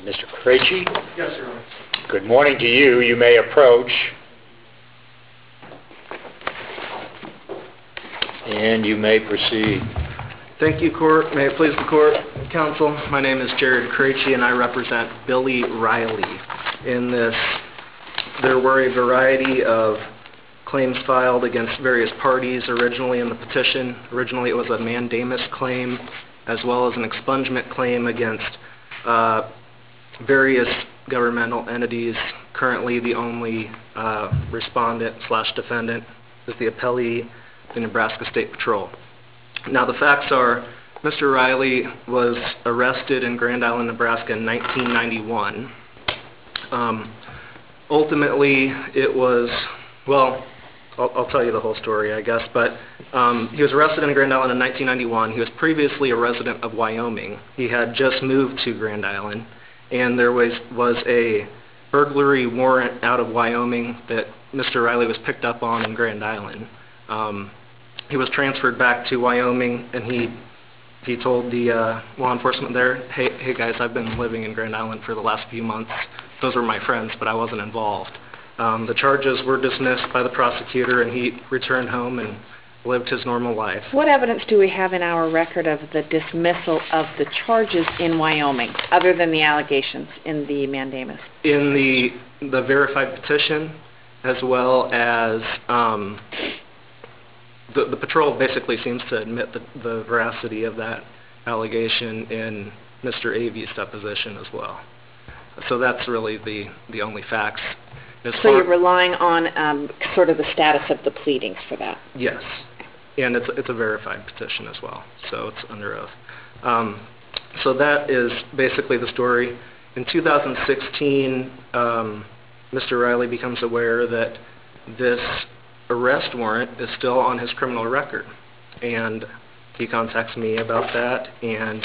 Mr. Krejci? Yes, Your Honor. Good morning to you. You may approach. And you may proceed. Thank you, Court. May it please the Court and Counsel, my name is Jared Krejci and I represent Billy Riley. In this, there were a variety of claims filed against various parties originally in the petition. Originally it was a mandamus claim as well as an expungement claim against various governmental entities. Currently the only respondent/defendant is the appellee, the Nebraska State Patrol. Now the facts are, Mr. Riley was arrested in Grand Island, Nebraska in 1991. Ultimately it was, well, I'll tell you the whole story I guess, but he was arrested in Grand Island in 1991. He was previously a resident of Wyoming. He had just moved to Grand Island and there was a burglary warrant out of Wyoming that Mr. Riley was picked up on in Grand Island. He was transferred back to Wyoming and he told the law enforcement there, hey guys, I've been living in Grand Island for the last few months. Those were my friends, but I wasn't involved. The charges were dismissed by the prosecutor and he returned home and lived his normal life. What evidence do we have in our record of the dismissal of the charges in Wyoming, other than the allegations in the mandamus? In the verified petition, as well as the patrol basically seems to admit the veracity of that allegation in Mr. Avey's deposition as well. So that's really the only facts. So you're relying on sort of the status of the pleadings for that? Yes, and it's a verified petition as well, so it's under oath. So that is basically the story. In 2016, Mr. Riley becomes aware that this arrest warrant is still on his criminal record, and he contacts me about that, and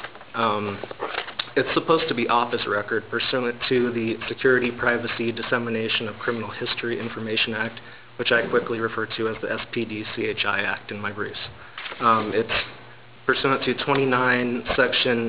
it's supposed to be off his record pursuant to the Security, Privacy, Dissemination of Criminal History Information Act, which I quickly refer to as the SPD-CHI Act in my briefs. It's pursuant to 29 Section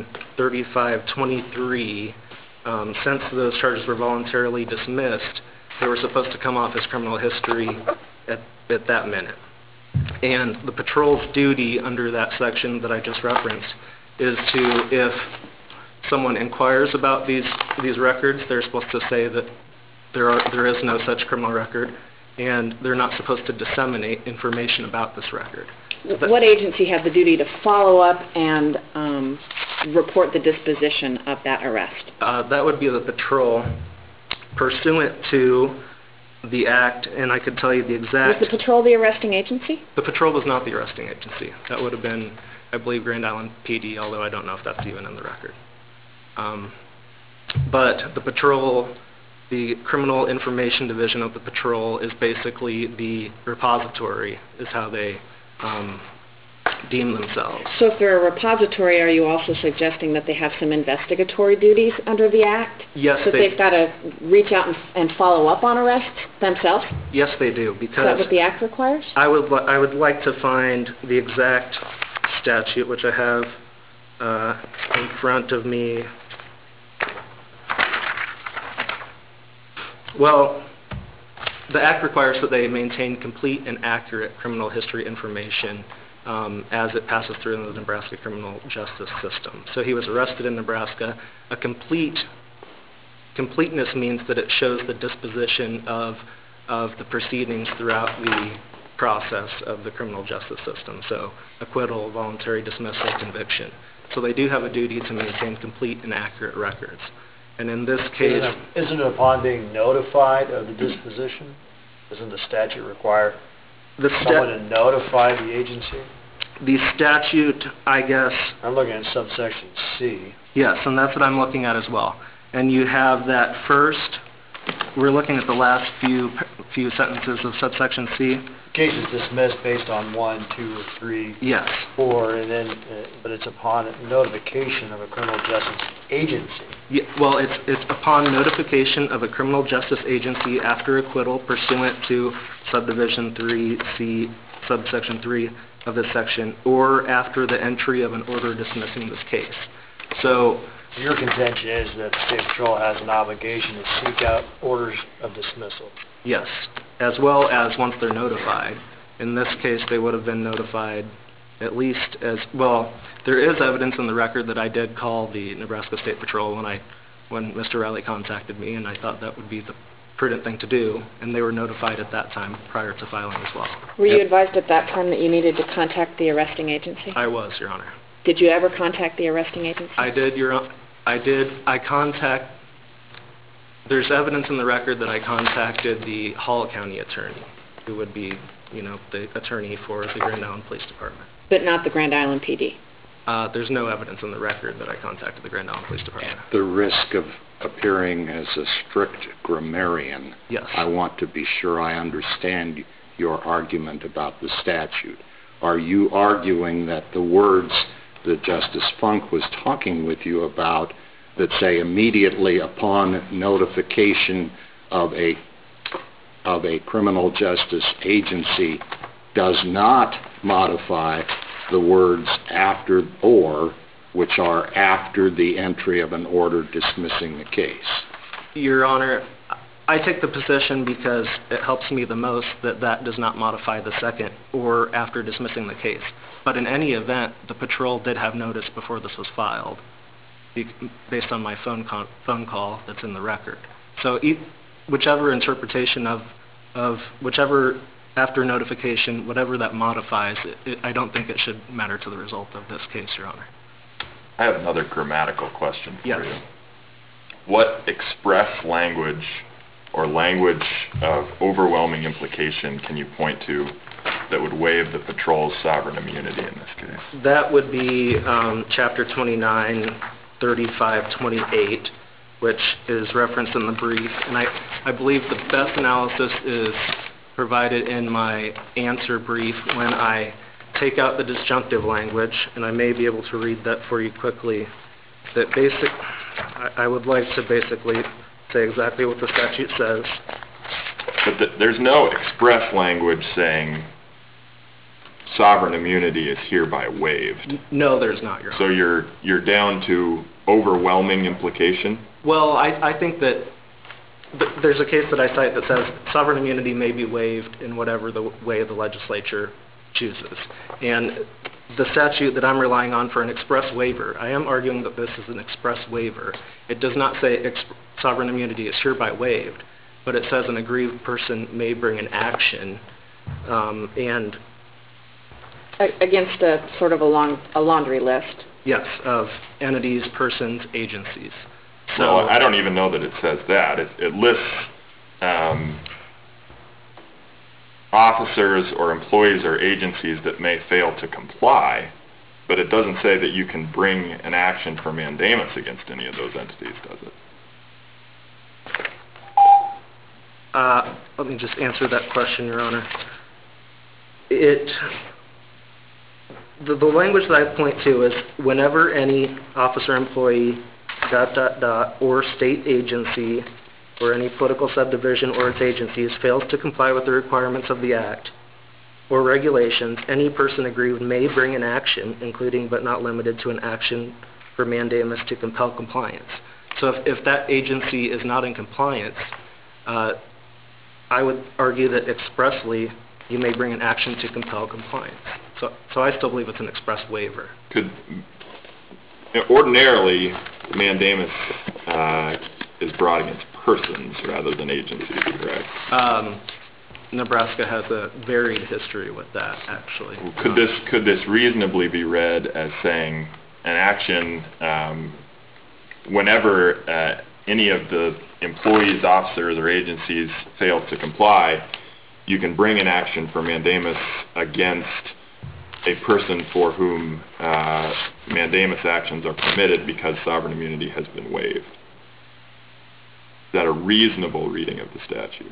3523. Since those charges were voluntarily dismissed, they were supposed to come off his criminal history at that minute. And the patrol's duty under that section that I just referenced is to, if someone inquires about these records, they're supposed to say that there is no such criminal record, and they're not supposed to disseminate information about this record. What agency had the duty to follow up and report the disposition of that arrest? That would be the patrol, pursuant to the act, and I could tell you the exact... Was the patrol the arresting agency? The patrol was not the arresting agency. That would have been, I believe, Grand Island PD, although I don't know if that's even in the record. But the patrol, the Criminal Information Division of the patrol, is basically the repository, is how they deem themselves. So if they're a repository, are you also suggesting that they have some investigatory duties under the Act? Yes, that they've got to reach out and follow up on arrests themselves? Yes, they do. Because is that what the Act requires? I would like to find the exact statute, which I have in front of me. Well, the Act requires that they maintain complete and accurate criminal history information as it passes through the Nebraska criminal justice system. So he was arrested in Nebraska. Completeness means that it shows the disposition of the proceedings throughout the process of the criminal justice system. So acquittal, voluntary dismissal, conviction. So they do have a duty to maintain complete and accurate records. And in this case... Isn't it upon being notified of the disposition? Doesn't the statute require someone to notify the agency? The statute, I guess... I'm looking at subsection C. Yes, and that's what I'm looking at as well. And you have that first, we're looking at the last few sentences of subsection C. The case is dismissed based on 1, 2, or 3, yes. 4, and then, but it's upon notification of a criminal justice agency. Yeah, well, it's upon notification of a criminal justice agency after acquittal pursuant to subdivision 3C, subsection 3 of this section, or after the entry of an order dismissing this case. So Your contention is that the State Patrol has an obligation to seek out orders of dismissal. Yes, as well as once they're notified. In this case, they would have been notified at least as, well, there is evidence in the record that I did call the Nebraska State Patrol when Mr. Riley contacted me, and I thought that would be the prudent thing to do, and they were notified at that time prior to filing as well. Were you advised at that time that you needed to contact the arresting agency? I was, Your Honor. Did you ever contact the arresting agency? I did, Your Honor. There's evidence in the record that I contacted the Hall County attorney, who would be, the attorney for the Grand Island Police Department. But not the Grand Island PD? There's no evidence in the record that I contacted the Grand Island Police Department. At the risk of appearing as a strict grammarian, yes. I want to be sure I understand your argument about the statute. Are you arguing that the words that Justice Funk was talking with you about, that say immediately upon notification of a criminal justice agency, does not modify the words after or, which are after the entry of an order dismissing the case? Your Honor, I take the position because it helps me the most that does not modify the second or after dismissing the case. But in any event, the patrol did have notice before this was filed, based on my phone call that's in the record. So whichever interpretation of whichever after notification, whatever that modifies, I don't think it should matter to the result of this case, Your Honor. I have another grammatical question for yes. you. What express language or language of overwhelming implication can you point to that would waive the patrol's sovereign immunity in this case? That would be Chapter 29, 3528, which is referenced in the brief. And I believe the best analysis is provided in my answer brief when I take out the disjunctive language, and I may be able to read that for you quickly. I would like to basically say exactly what the statute says. But there's no express language saying sovereign immunity is hereby waived. No, there's not, Your Honor. So you're down to overwhelming implication? Well, I think that there's a case that I cite that says sovereign immunity may be waived in whatever the way the legislature chooses. And the statute that I'm relying on for an express waiver, I am arguing that this is an express waiver. It does not say sovereign immunity is hereby waived, but it says an aggrieved person may bring an action and against a sort of a laundry list. Yes, of entities, persons, agencies. So well, I don't even know that it says that. It lists officers or employees or agencies that may fail to comply, but it doesn't say that you can bring an action for mandamus against any of those entities, does it? Let me just answer that question, Your Honor. The language that I point to is whenever any officer, employee, ... or state agency or any political subdivision or its agencies fails to comply with the requirements of the Act or regulations, any person aggrieved may bring an action, including but not limited to an action for mandamus to compel compliance. So if that agency is not in compliance, I would argue that expressly you may bring an action to compel compliance. So I still believe it's an express waiver. Ordinarily, mandamus is brought against persons rather than agencies, correct? Nebraska has a varied history with that, actually. Could this reasonably be read as saying an action whenever any of the employees, officers, or agencies fail to comply, you can bring an action for mandamus against a person for whom mandamus actions are permitted because sovereign immunity has been waived? Is that a reasonable reading of the statute?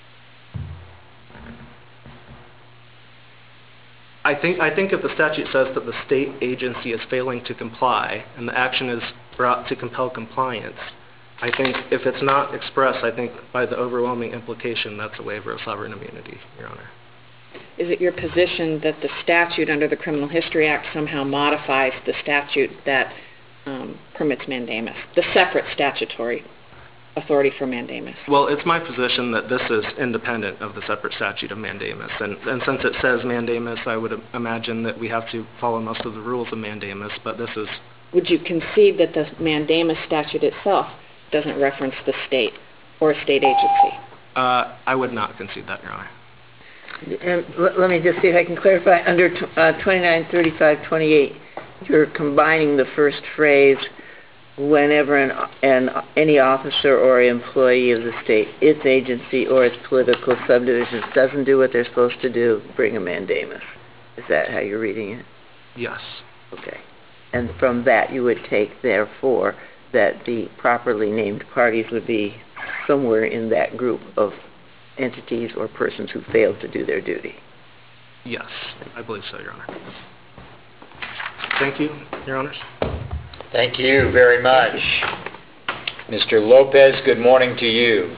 I think if the statute says that the state agency is failing to comply and the action is brought to compel compliance, I think if it's not expressed, I think by the overwhelming implication that's a waiver of sovereign immunity, Your Honor. Is it your position that the statute under the Criminal History Act somehow modifies the statute that permits mandamus, the separate statutory authority for mandamus. Well, it's my position that this is independent of the separate statute of mandamus. And since it says mandamus, I would imagine that we have to follow most of the rules of mandamus, but this is... Would you concede that the mandamus statute itself doesn't reference the state or a state agency? I would not concede that, Your Honor. And let me just see if I can clarify. Under 293528, you're combining the first phrase, whenever any officer or employee of the state, its agency, or its political subdivisions doesn't do what they're supposed to do, bring a mandamus. Is that how you're reading it? Yes. Okay. And from that, you would take, therefore, that the properly named parties would be somewhere in that group of entities or persons who failed to do their duty. Yes, I believe so, Your Honor. Thank you, Your Honors. Thank you very much. Mr. Lopez, good morning to you.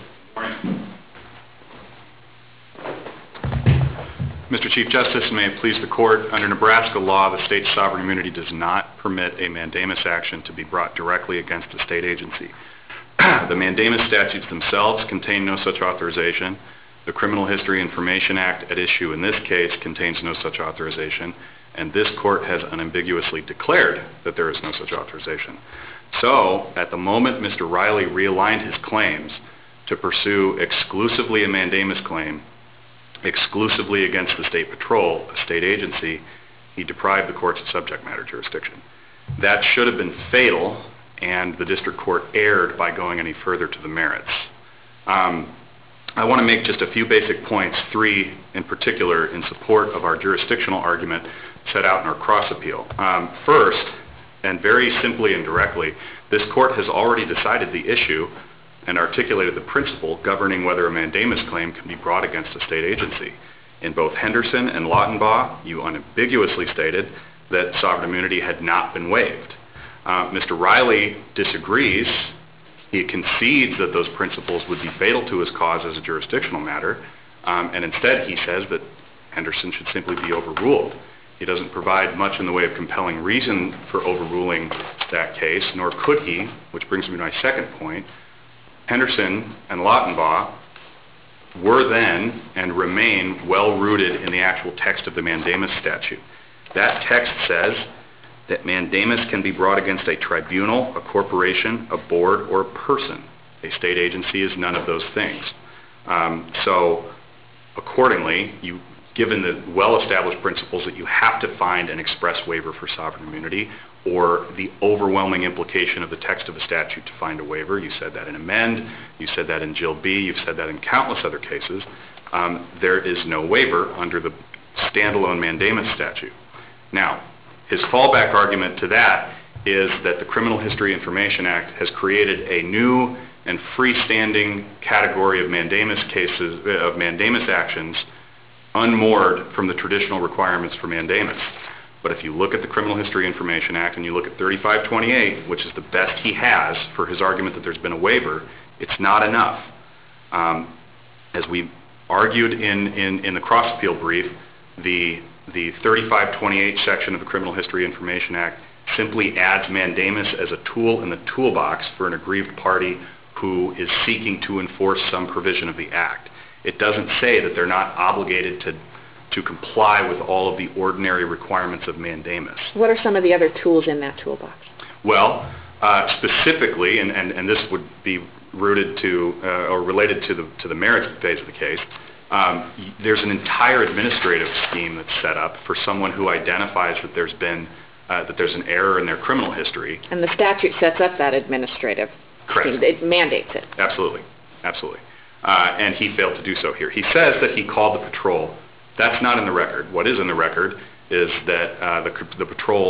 Mr. Chief Justice, may it please the Court, under Nebraska law, the state's sovereign immunity does not permit a mandamus action to be brought directly against a state agency. The mandamus statutes themselves contain no such authorization. The Criminal History Information Act at issue in this case contains no such authorization, and this Court has unambiguously declared that there is no such authorization. So, at the moment Mr. Riley realigned his claims to pursue exclusively a mandamus claim, exclusively against the State Patrol, a state agency, he deprived the courts of subject matter jurisdiction. That should have been fatal, and the district court erred by going any further to the merits. I want to make just a few basic points, three in particular, in support of our jurisdictional argument set out in our cross appeal. First, and very simply and directly, this court has already decided the issue and articulated the principle governing whether a mandamus claim can be brought against a state agency. In both Henderson and Lautenbaugh, you unambiguously stated that sovereign immunity had not been waived. Mr. Riley disagrees. He concedes that those principles would be fatal to his cause as a jurisdictional matter, and instead he says that Henderson should simply be overruled. He doesn't provide much in the way of compelling reason for overruling that case, nor could he, which brings me to my second point. Henderson and Lautenbaugh were then and remain well-rooted in the actual text of the mandamus statute. That text says that mandamus can be brought against a tribunal, a corporation, a board, or a person. A state agency is none of those things. So, accordingly, given the well-established principles that you have to find an express waiver for sovereign immunity, or the overwhelming implication of the text of a statute to find a waiver, you said that in Amend, you said that in Jill B., you've said that in countless other cases, there is no waiver under the standalone mandamus statute. Now, his fallback argument to that is that the Criminal History Information Act has created a new and freestanding category of mandamus cases, of mandamus actions, unmoored from the traditional requirements for mandamus. But if you look at the Criminal History Information Act and you look at 3528, which is the best he has for his argument that there's been a waiver, it's not enough. As we argued in the cross-appeal brief, the 3528 section of the Criminal History Information Act simply adds mandamus as a tool in the toolbox for an aggrieved party who is seeking to enforce some provision of the Act. It doesn't say that they're not obligated to comply with all of the ordinary requirements of mandamus. What are some of the other tools in that toolbox? Well, specifically, and this would be rooted to or related to the merits phase of the case, there's an entire administrative scheme that's set up for someone who identifies that there's an error in their criminal history. And the statute sets up that administrative scheme. It mandates it. Absolutely. And he failed to do so here. He says that he called the patrol. That's not in the record. What is in the record is that the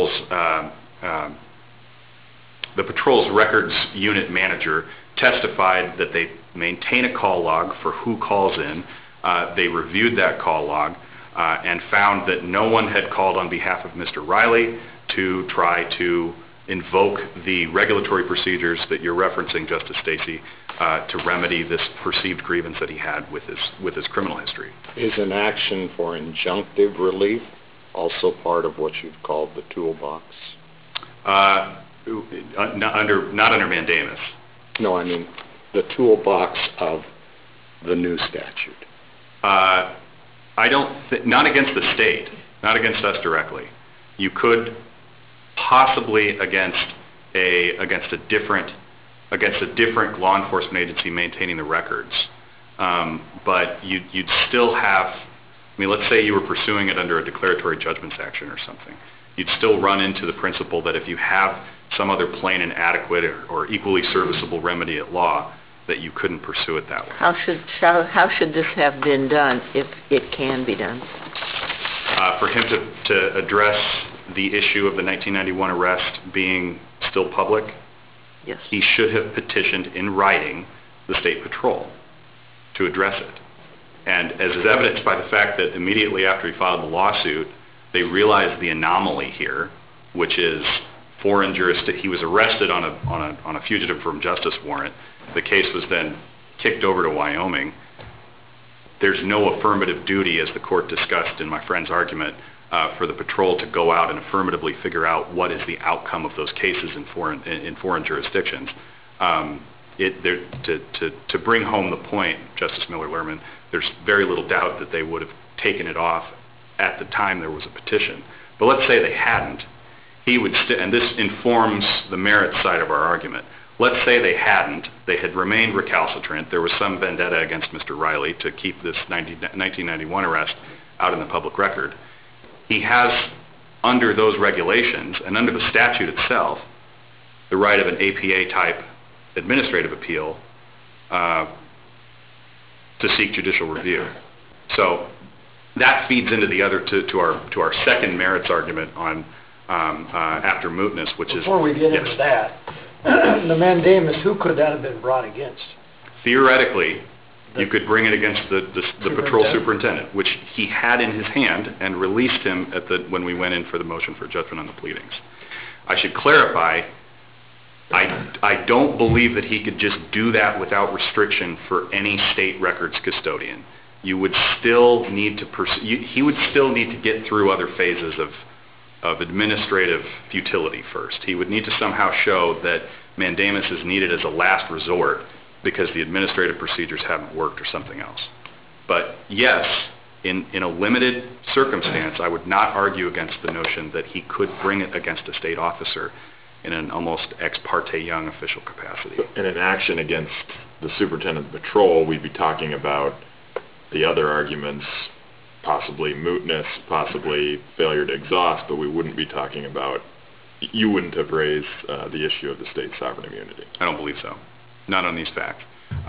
patrol's records unit manager testified that they maintain a call log for who calls in. They reviewed that call log and found that no one had called on behalf of Mr. Riley to try to invoke the regulatory procedures that you're referencing, Justice Stacey, to remedy this perceived grievance that he had with his criminal history. Is an action for injunctive relief also part of what you've called the toolbox? not under mandamus. No, I mean the toolbox of the new statute. Not against the state, not against us directly. You could possibly against a different law enforcement agency maintaining the records, but you'd still have. I mean, let's say you were pursuing it under a declaratory judgments action or something. You'd still run into the principle that if you have some other plain and adequate or equally serviceable remedy at law, that you couldn't pursue it that way. How should this have been done if it can be done? For him to address the issue of the 1991 arrest being still public, yes, he should have petitioned in writing the State Patrol to address it. And as is evidenced by the fact that immediately after he filed the lawsuit, they realized the anomaly here, which is foreign jurisdiction. He was arrested on a fugitive from justice warrant. The case was then kicked over to Wyoming. There's no affirmative duty, as the court discussed in my friend's argument, for the patrol to go out and affirmatively figure out what is the outcome of those cases in foreign jurisdictions. To bring home the point, Justice Miller-Lerman, there's very little doubt that they would have taken it off at the time there was a petition. But let's say they hadn't. He would, and this informs the merits side of our argument. Let's say they hadn't. They had remained recalcitrant. There was some vendetta against Mr. Riley to keep this 1991 arrest out in the public record. He has, under those regulations and under the statute itself, the right of an APA-type administrative appeal to seek judicial review. So that feeds into the other to our second merits argument on after mootness, which is before we get into that, the mandamus, who could that have been brought against? Theoretically, you could bring it against the patrol superintendent, which he had in his hand and released him when we went in for the motion for judgment on the pleadings. I should clarify, I don't believe that he could just do that without restriction for any state records custodian. You would still need to he would still need to get through other phases of administrative futility first. He would need to somehow show that mandamus is needed as a last resort because the administrative procedures haven't worked or something else. But yes, in a limited circumstance, I would not argue against the notion that he could bring it against a state officer in an almost ex parte Young official capacity. In an action against the superintendent of patrol, we'd be talking about the other arguments, possibly mootness, possibly failure to exhaust, but we wouldn't be talking about, you wouldn't have raised the issue of the state's sovereign immunity. I don't believe so. Not on these facts.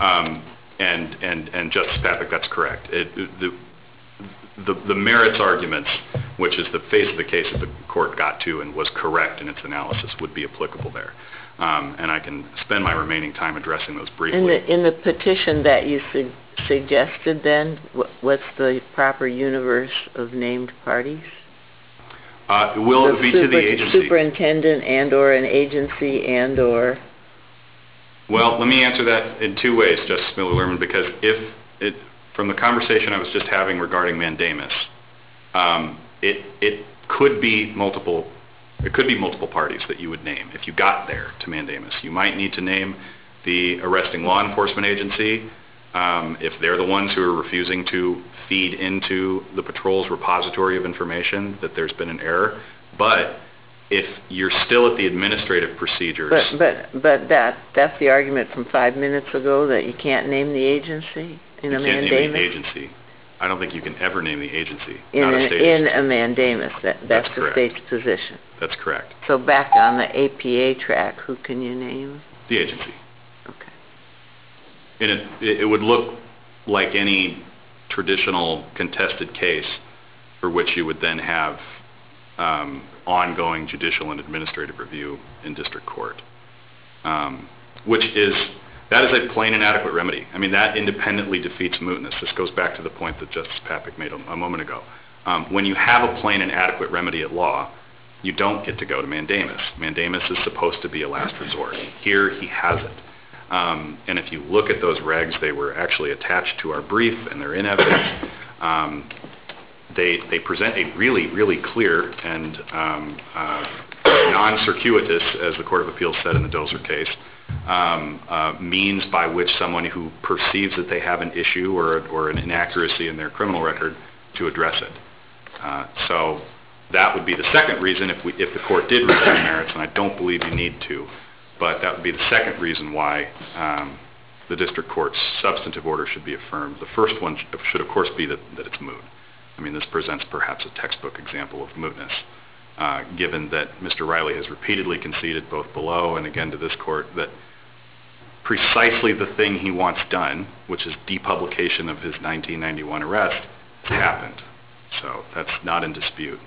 And Justice Papik, that's correct. The merits arguments, which is the face of the case that the court got to and was correct in its analysis, would be applicable there. And I can spend my remaining time addressing those briefly. In the petition that you suggested then, what's the proper universe of named parties? Will it be to the agency? Superintendent and or an agency and or? Well, let me answer that in two ways, Justice Miller-Lerman, because from the conversation I was just having regarding mandamus, it could be multiple parties that you would name if you got there to mandamus. You might need to name the arresting law enforcement agency if they're the ones who are refusing to feed into the patrol's repository of information that there's been an error. But if you're still at the administrative procedures... But that's the argument from 5 minutes ago, that you can't name the agency in a mandamus? You can't name the agency. I don't think you can ever name the agency. In a mandamus. That's the state's position. That's correct. So back on the APA track, who can you name? The agency. Okay. And it would look like any traditional contested case for which you would then have ongoing judicial and administrative review in district court, that is a plain and adequate remedy. I mean, that independently defeats mootness. This goes back to the point that Justice Papik made a moment ago. When you have a plain and adequate remedy at law, you don't get to go to mandamus. Mandamus is supposed to be a last resort. Here, he has it. And if you look at those regs, they were actually attached to our brief, and they're in evidence. They present a really, really clear and non-circuitous, as the Court of Appeals said in the Dozer case, means by which someone who perceives that they have an issue or an inaccuracy in their criminal record to address it. So that would be the second reason if the court did reach the merits, and I don't believe you need to, but that would be the second reason why the district court's substantive order should be affirmed. The first one should, of course, be that it's moot. I mean, this presents perhaps a textbook example of mootness, given that Mr. Riley has repeatedly conceded both below and again to this court that precisely the thing he wants done, which is depublication of his 1991 arrest, has happened. So that's not in dispute.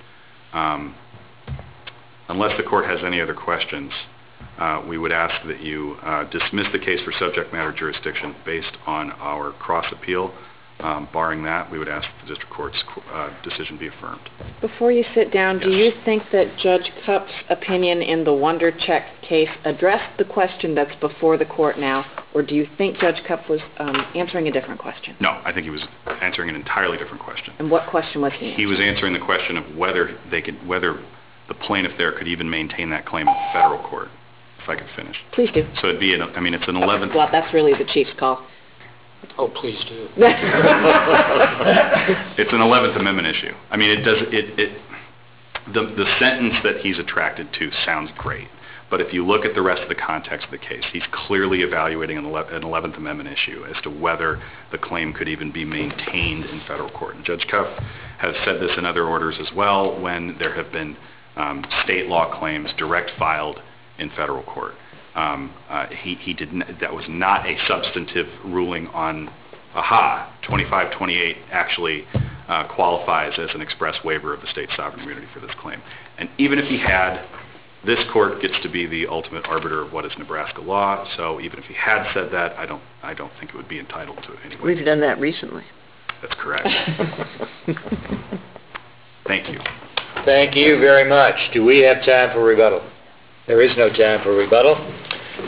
Unless the court has any other questions, we would ask that you dismiss the case for subject matter jurisdiction based on our cross appeal. Barring that, we would ask that the district court's decision be affirmed. Before you sit down, do you think that Judge Cupp's opinion in the Wondercheck case addressed the question that's before the court now, or do you think Judge Cupp was answering a different question? No, I think he was answering an entirely different question. And what question was he answering? He was answering the question of whether the plaintiff there could even maintain that claim in federal court. If I could finish. Please do. So it'd be, it's an 11th. Well, that's really the chief's call. Oh, please do. It's an 11th Amendment issue. I mean, the sentence that he's attracted to sounds great, but if you look at the rest of the context of the case, he's clearly evaluating an 11th Amendment issue as to whether the claim could even be maintained in federal court. And Judge Cupp has said this in other orders as well when there have been state law claims direct filed in federal court. That was not a substantive ruling on 2528 actually qualifies as an express waiver of the state's sovereign immunity for this claim. And even if he had, this court gets to be the ultimate arbiter of what is Nebraska law, so even if he had said that, I don't think it would be entitled to it anyway. We've done that recently. That's correct. Thank you. Thank you very much. Do we have time for rebuttal? There is no time for rebuttal.